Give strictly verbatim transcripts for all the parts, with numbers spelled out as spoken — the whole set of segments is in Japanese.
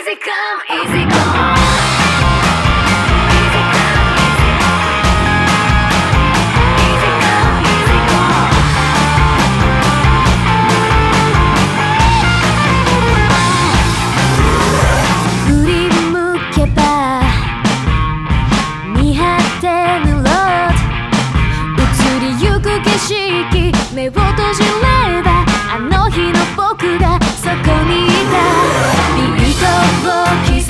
Easy come, easy go. 目を閉じればあの日の僕がそこにいた。ビートを刻み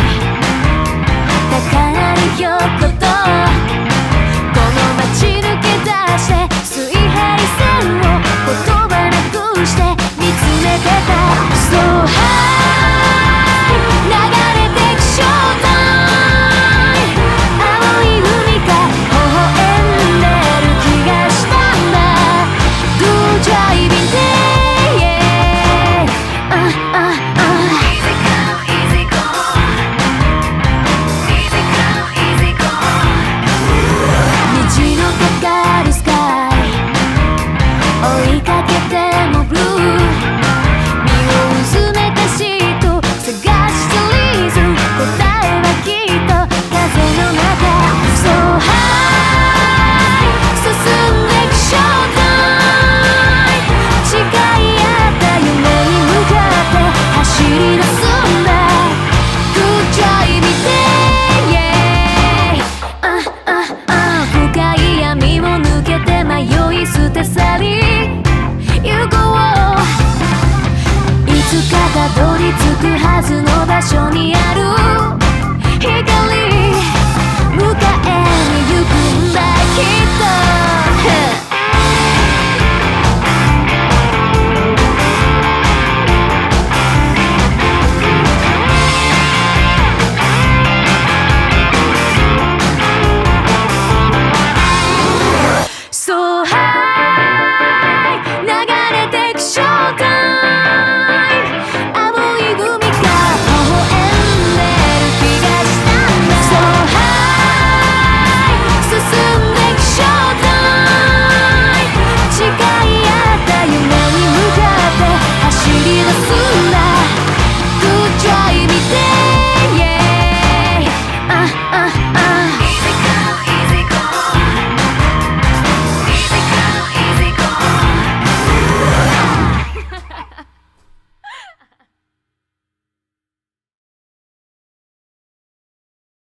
高い横とこの街抜け出して水平線を言葉なくして見つめてた。So high 流れてくショータイム。青い海が微笑んでる気がしたんだ。Driving day, yeah. Uh, uh, uh. Easy come, easy go. Easy come, easy go. 虹のかかるスカイ追いかけてもブルー。身をうずめたシート探してリズム。答えはきっと風の中。So high 進んでくショータイム。誓い合った夢に向かって走り出すんだ。 Good driving day, yeah. uh, uh, uh. 深い闇を抜けて迷い捨て去り行こう。いつかたどり着くはずの場所にある